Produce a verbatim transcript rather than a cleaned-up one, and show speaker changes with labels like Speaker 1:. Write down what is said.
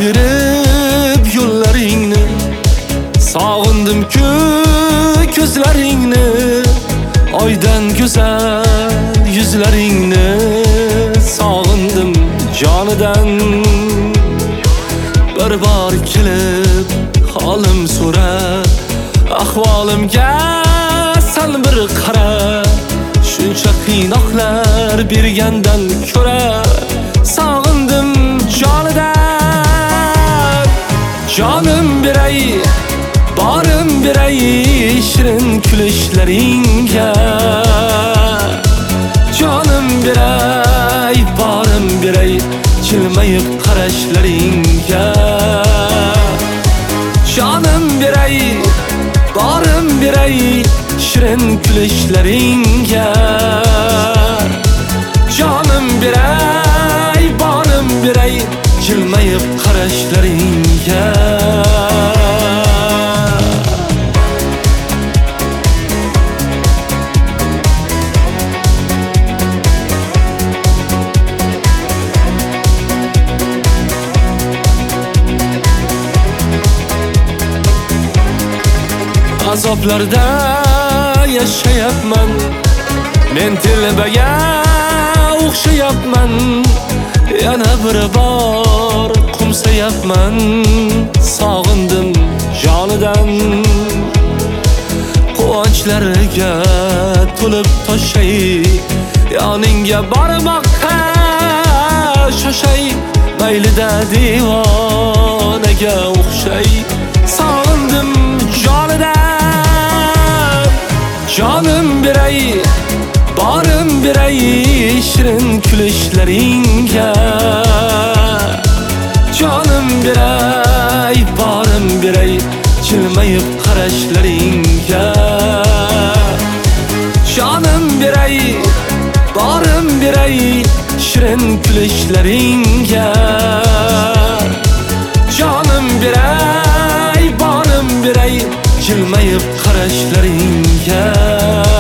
Speaker 1: yurib yo'llaringni, sog'indim-ku ko'zlaringni, oydan go'zal yuzlaringni, sog'indim jonidan. Bir bor kelib holim so'ra, ahvolimga sal bir qara. Shuncha qiynoqlar bergandan ko'ra sog'indim jonidan. Jonim beray, borim beray shirin kulishlaringga. Jonim beray, borim beray jilmayib qarashlaringga. Jonim beray, borim beray shirin kulishlaringga. Jonim beray, borim beray jilmayib qarashlaringga. Azoblarda yashayapman, men telbaga o'xshayapman. Yana bir bor qumsayapman, sog'indim jonidan. Quvonchlarga to'lib toshay, yoningga bormoqqa shoshay. Maylida divonaga o'xshay, sog'indim jonidan. Jonim beray, borim beray shirin kulishlaringga. Jonim beray, borim beray jilmayib qarashlaringga. Jonim beray, borim beray shirin kulishlaringga. Jonim beray, borim beray jilmayib qarashlaringga.